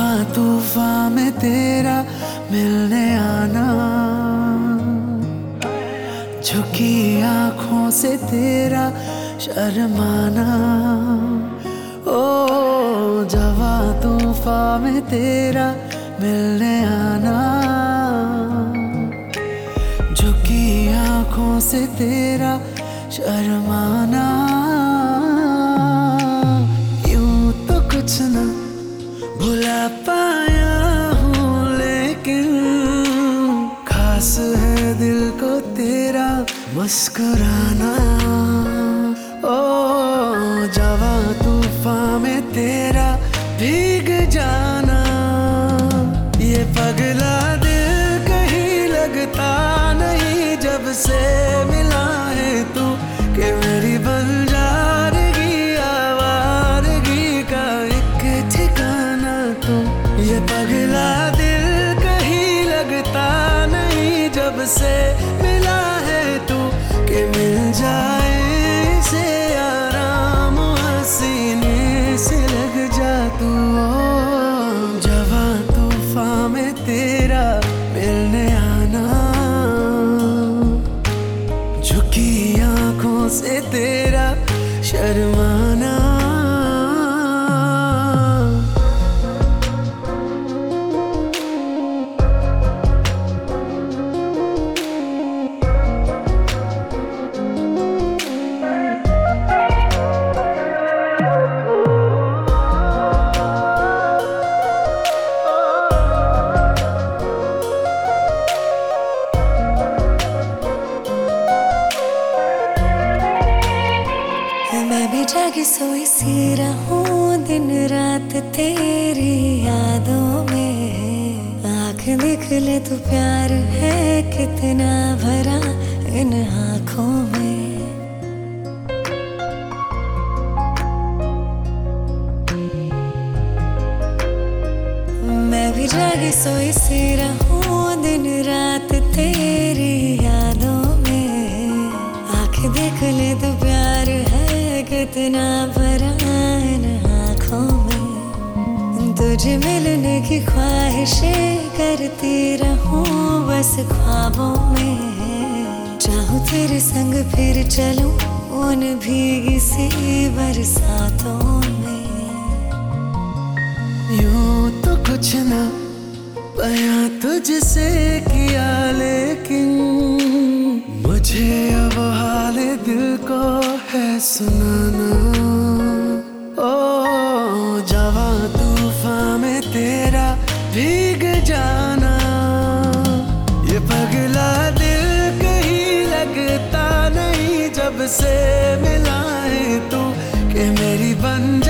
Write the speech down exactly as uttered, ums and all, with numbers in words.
जवा तूफान में तेरा मिलने आना, झुकी आंखों से तेरा शर्माना। ओ जवा तूफान में तेरा मिलने आना, झुकी आंखों से तेरा शर्माना। यूं तो कुछ ना भुला पाया हूँ, लेकिन खास है दिल को तेरा मुस्कुराना। ओ जवा तूफान में तेरा भीग जाना, ये पगला दिल कहीं लगता नहीं जब से मिला है तू, कि मेरी बंजारगी आवारगी का एक ठिकाना तू। ये पगला दिल कहीं लगता नहीं जब से मिला है तू, कि मिल जाए से आराम हसीने से लग जा तू। जवा तूफान में तेरा मिलने आना, झुकी आंखों से तेरा शर्माना। मैं भी जागी सोई सी रहूं दिन रात तेरी यादों में। आँख देख ले तू प्यार है कितना भरा इन आँखों में। मैं भी जागी सोई सी रहूं दिन रात तेरी यादों में। आँख देख ले तू प्यार है कितना भरा इन आँखों में। तुझे मिलने की ख्वाहिशें करती रहूं बस ख्वाबों में। चाहूं तेरे संग फिर चलूं उन भीगी सी बरसातों में। यूं तो कुछ ना बयां तुझसे किया, लेकिन मुझे अब हाल दिल को है सुनाना। ओ जवा तूफान में तेरा भीग जाना, ये पगला दिल कहीं लगता नहीं जब से मिला है तू, कि मेरी बन